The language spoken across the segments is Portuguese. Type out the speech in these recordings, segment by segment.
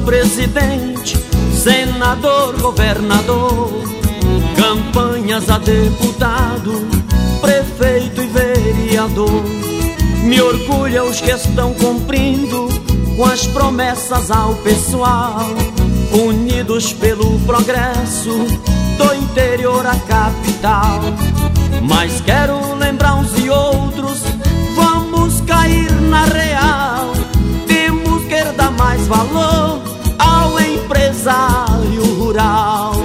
presidente, senador, governador, campanhas a deputado, prefeito e vereador. Me orgulha os que estão cumprindo com as promessas ao pessoal, unidos pelo progresso do interior à capital. Mas quero lembrar uns e outros, vamos cair na real. Temos que dar mais valor ao empresário rural.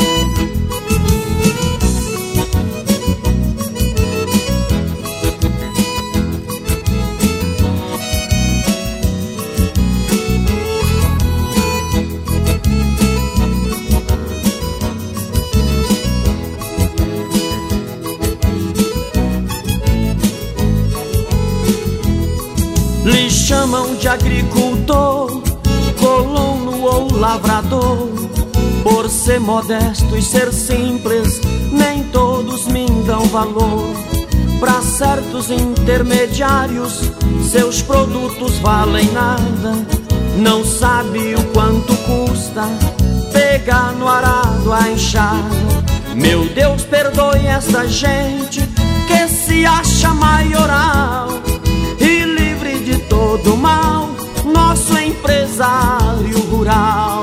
Lhe chamam de agricultor, colono ou lavrador. Por ser modesto e ser simples, nem todos me dão valor. Para certos intermediários, seus produtos valem nada. Não sabe o quanto custa pegar no arado a enxada. Meu Deus, perdoe essa gente que se acha maioral e livre de todo mal, nosso empresário rural.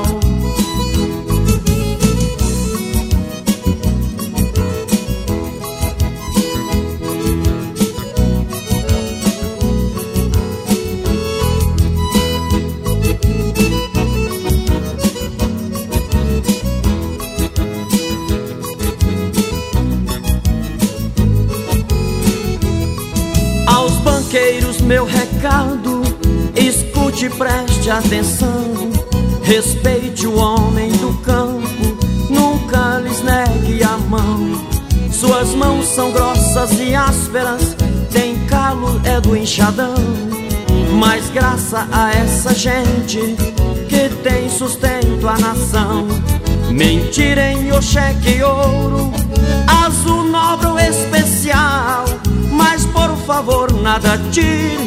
Aos banqueiros meu recado, escute e preste atenção. Respeite o homem do campo, nunca lhes negue a mão. Suas mãos são grossas e ásperas, tem calo, é do enxadão. Mas graça a essa gente que tem sustento a nação. Mentira em o cheque ouro, azul nobre ou especial, mas por favor nada tire